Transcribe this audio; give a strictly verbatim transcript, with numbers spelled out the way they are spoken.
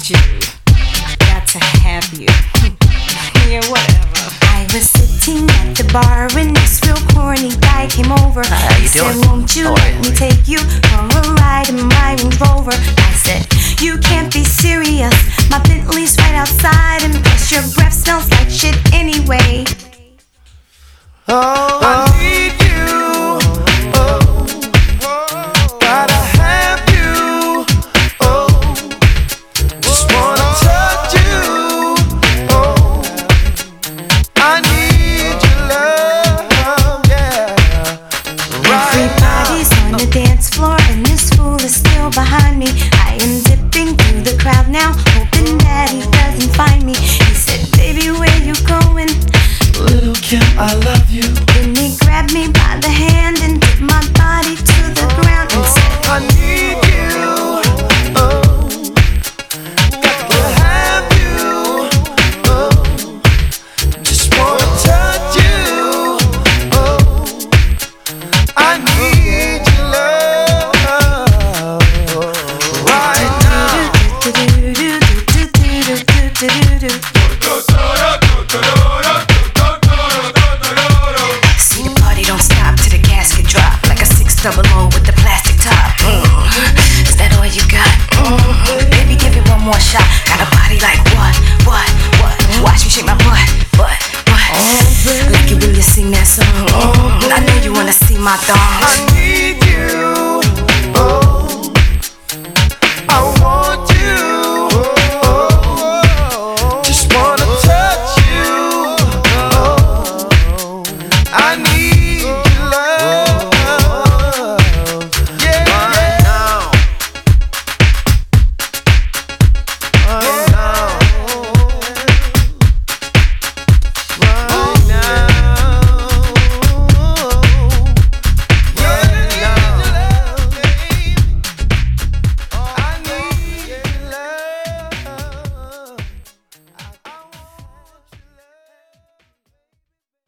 you. Got to have you. Yeah, whatever. I was sitting at the bar when this real corny guy came over. How you He doing? said, won't you How are let you? me take you for a ride in my Range Rover? I said, you can't be serious. My Bentley's right outside, and plus your breath smells like shit anyway. Oh, I need you. Oh, gotta have you. Oh, just wanna touch you. Oh, I need your love, yeah. Right Everybody's now. on the dance floor, and this fool is still behind me. I am dipping through the crowd now, hoping that he doesn't find me. He said, baby, where you going? Little Kim, I love you. Then he grabbed me by the hand and dipped my body to the ground and said, I need you. Oh, got to have you. Oh, just wanna touch you. Oh, I need your love right now. See the party don't stop till the casket drop, like a six double O with the plastic top. Mm. Is that all you got? Mm. Baby, give it one more shot. Got a body like what, what, what? Watch me shake my butt, butt, butt. I like it when you sing that song. Mm. I know you wanna see my thong.